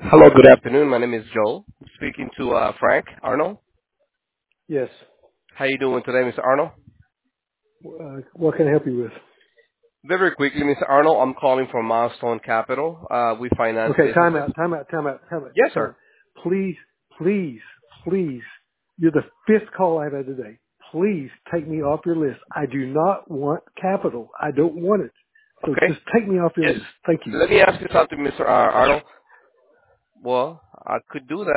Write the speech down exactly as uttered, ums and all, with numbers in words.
Hello, good afternoon. My name is Joel. I'm speaking to uh, Frank Arnold. Yes. How you doing today, Mister Arnold? Uh, what can I help you with? Very quickly, Mister Arnold, I'm calling from Milestone Capital. Uh, we finance Okay, time businesses. out, time out, time out, time out, Yes, time out. sir. Please, please, please. You're the fifth call I've had today. Please take me off your list. I do not want capital. I don't want it. So Okay. just take me off your Yes. list. Thank you. Let me ask you something, Mister Ar- Arnold. Well, I could do that.